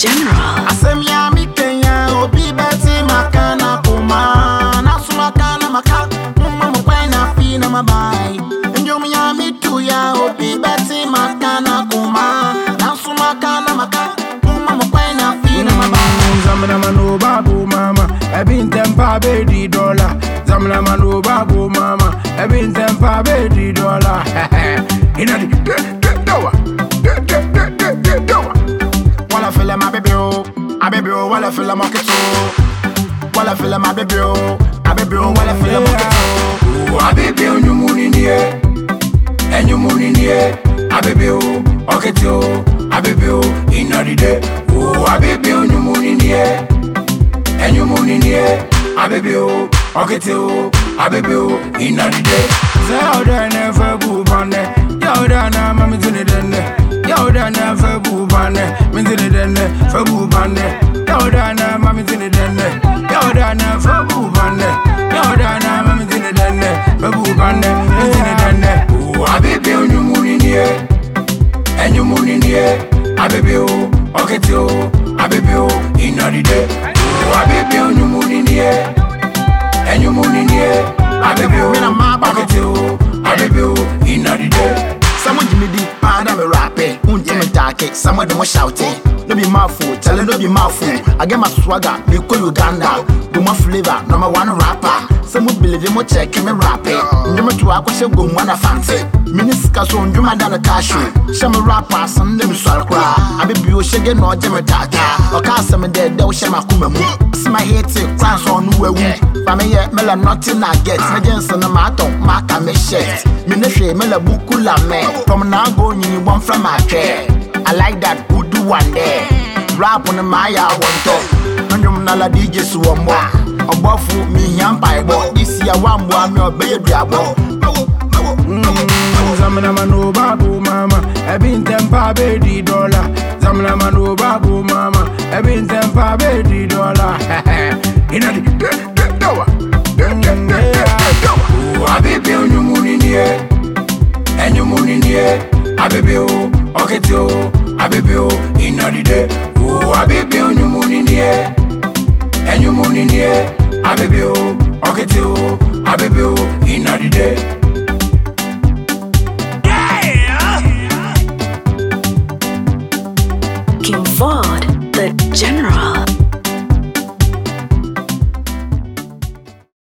General. Asemia mi Kenya obi beti makana kuma na sumakana maka mama mkwena fina mabai njomi ya mitu ya obi beti makana kuma na sumakana maka mama mkwena fina mabai zamna manu babu mama ebin tempa be $10 zamna manu babu mama ebin tempa be $10 ina di dowa wala feel my baby oh wala feel my keto wala feel my baby oh wala feel my keto ababy onyumuni nie enyumuni nie ababy oh oketo ababy oh inadide oh ababy onyumuni nie enyumuni nie ababy oh oketo ababy oh inadide zauda never bubane yauda na mami tunidende yauda na febubane mintinidende febubane yauda na mami tunidende yauda na febubane yauda na mami tunidende febubane mintinidende oh ababy onyumuni nie enyumuni nie ababy oh oketo ababy oh inadide oh ababy onyumuni nie enyumuni nie ababy oh oketo ababy oh inadide. Someone give me the part of a rapper, me talk it, someone do shouting. No be mouthful, tell it no be mouthful. I get my swagger, me call Uganda. Do my flavor, number one rapper. Someone believe me check me rapping. Number two, I question go one fancy. Miniscas on do my dana cashew. Some rapper, some name swallow. I be you shaggy no jemmy tata. Or cast some dead, they'll share my kumamu. My head to class on who for me yet mela nothing I get. My Jensen no matter, mark a me shirt. Ministry mela bukula me. From now going you one from my chair. I like that who do one day. Rap on the Maya one top. And you nala DJ Suwamba. A buffo me yampa bo. This year one me or baby abo. Zamna manu babu mama ebin tempa be $10 zamna manu babu mama ebin tempa be $10 ina di dowa ababy onyumuni nie enyumuni nie ababy oh oketo ababy oh ina di de oh ababy onyumuni nie enyumuni nie ababy oh oketo ababy oh ina di de